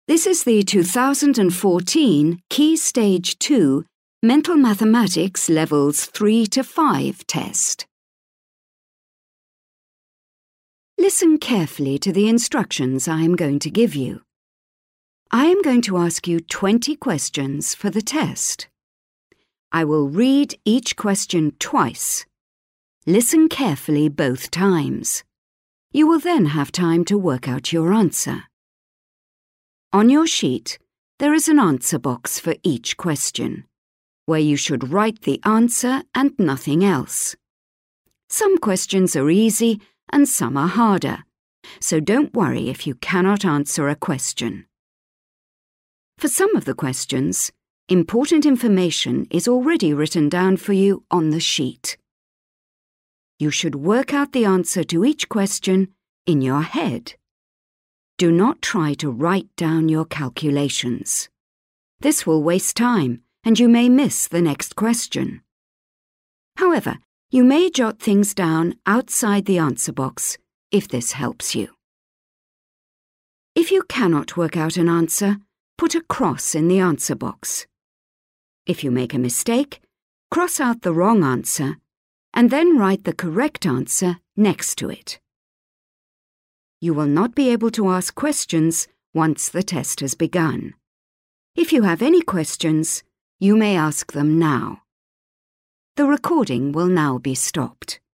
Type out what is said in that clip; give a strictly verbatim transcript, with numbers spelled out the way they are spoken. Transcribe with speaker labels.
Speaker 1: This is the two thousand fourteen Key Stage two Mental Mathematics Levels three to five test. Listen carefully to the instructions I am going to give you. I am going to ask you twenty questions for the test. I will read each question twice. Listen carefully both times. You will then have time to work out your answer. On your sheet, there is an answer box for each question, where you should write the answer and nothing else. Some questions are easy and some are harder, so don't worry if you cannot answer a question. For some of the questions, important information is already written down for you on the sheet. You should work out the answer to each question in your head. Do not try to write down your calculations. This will waste time and you may miss the next question. However, you may jot things down outside the answer box if this helps you. If you cannot work out an answer, put a cross in the answer box. If you make a mistake, cross out the wrong answer and then write the correct answer next to it. You will not be able to ask questions once the test has begun. If you have any questions, you may ask them now. The recording will now be stopped.